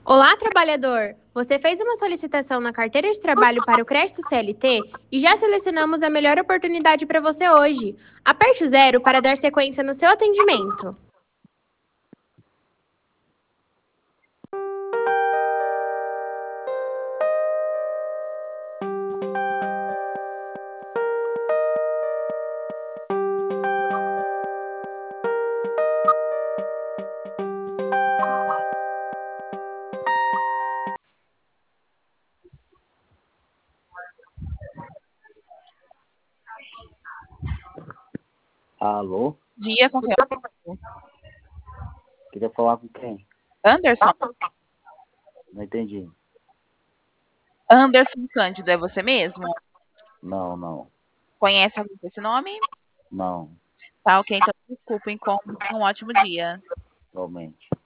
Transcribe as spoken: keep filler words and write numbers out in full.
Olá, trabalhador! Você fez uma solicitação na carteira de trabalho para o crédito C L T e já selecionamos a melhor oportunidade para você hoje. Aperte o zero para dar sequência no seu atendimento. Alô? Dia com quem? Queria falar com quem? Anderson? Não entendi. Anderson Cândido, é você mesmo? Não, não, Conhece alguém com esse nome? não, Tá, ok, então desculpa, encontro um ótimo dia. realmente.